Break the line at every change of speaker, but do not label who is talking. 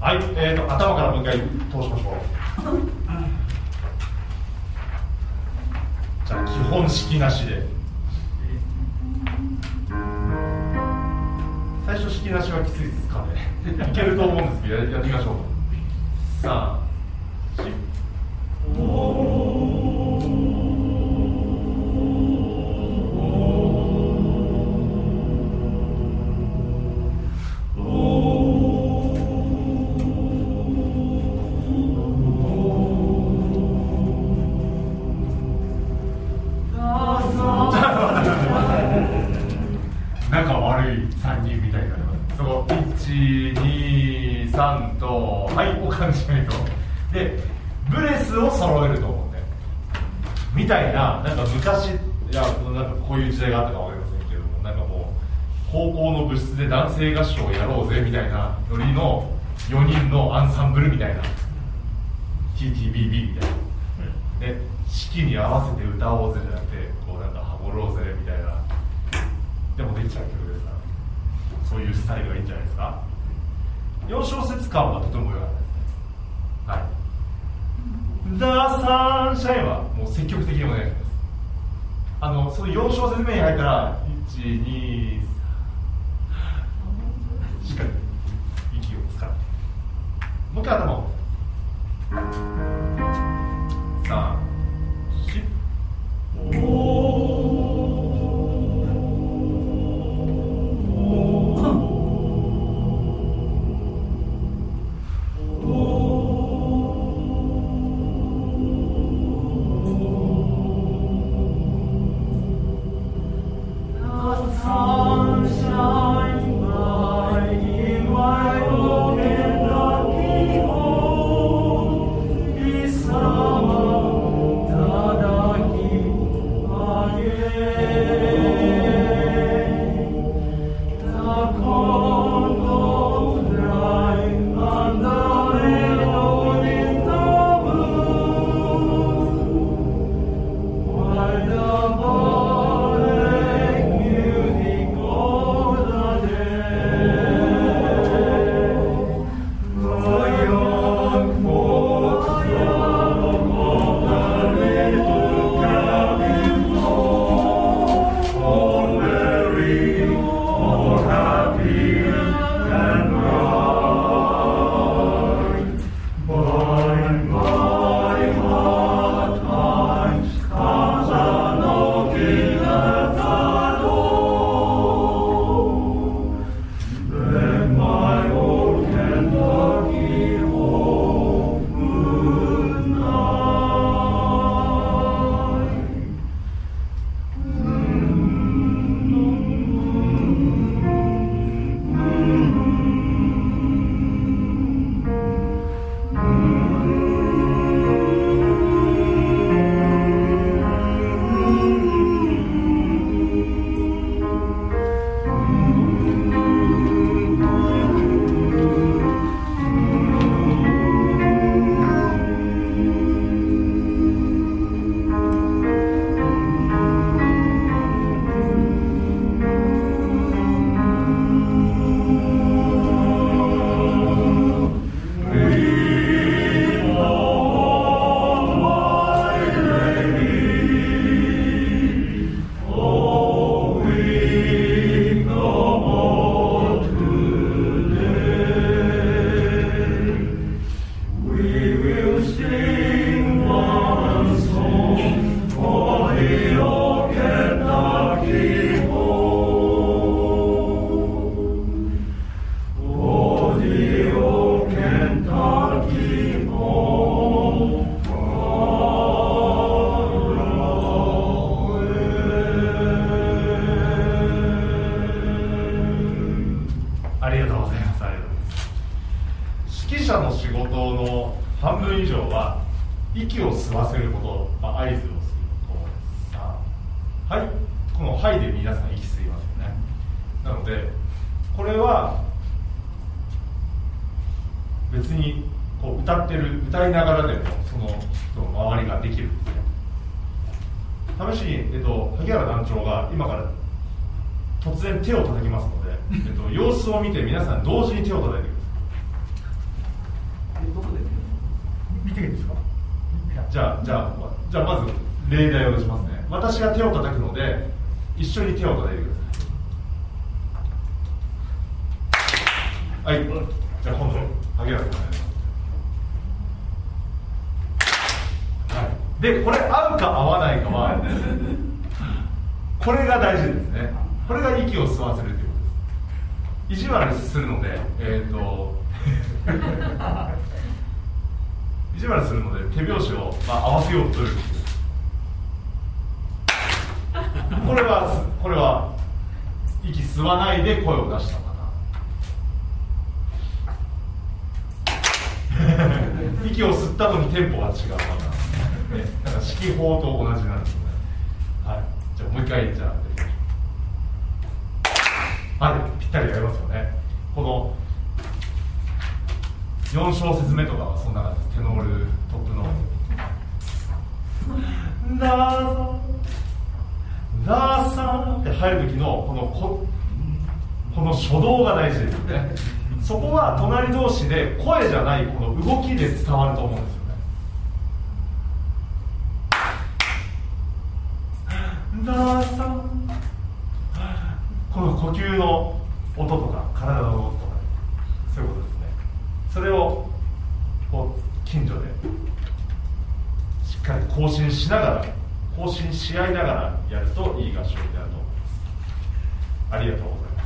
はい、頭からもう一回通しましょう。じゃあ基本式なしで。最初式なしはきついですかね。いけると思うんですけど、やってみましょう。さあ。仲悪い3人みたいな。その1、2、3と、はい、お感じないと。で、ブレスを揃えると思って。みたいな、なんか昔、いや、なんかこういう時代があったかわかりませんけども、なんかもう、高校の部室で男性合唱をやろうぜみたいなノリの4人のアンサンブルみたいな。TTBB みたいな。で、式に合わせて歌おうぜじゃなくて、こうなんかハモろうぜみたいな。でもできちゃう曲ですから、そういうスタイルがいいんじゃないですか。4小節感はとても良かったですね。はい。ザ・サンシャインはもう積極的にお願いします。その4小節目に入ったら、1、2、3、しっかり息を使って。もう一回頭を。3、4、息を吸わせること、合図をすること。はい、この「はい」で皆さん息吸いますよね。なのでこれは別にこう歌いながらでもその人の周りができるんですね。試しに、萩原団長が今から突然手を叩きますので、様子を見て皆さん同時に手を叩いてください。 じゃあまず例題をしますね。私が手を叩くので一緒に手を叩いてください。はい、じゃあ今度萩原さんお願いします。でこれ合うか合わないかはこれが大事ですね。これが息を吸わせるということです。意地悪するので意地悪するので手拍子を、合わせようというこれは息吸わないで声を出したパターン息を吸ったのにテンポが違うパターンね、なんか指揮法と同じなんですよね。はい、じゃあもう一回じゃあはい、ぴったりやりますよね。この4小節目とかはそんな感じです。テノールトップのラーサーって入る時のこの初動が大事ですよね。そこは隣同士で声じゃないこの動きで伝わると思うんですよね。ラーサー、この呼吸の音とか体の音とか、そういうことですね。それをこう近所でしっかり更新し合いながらやるといい合唱になると思います。ありがとうございます。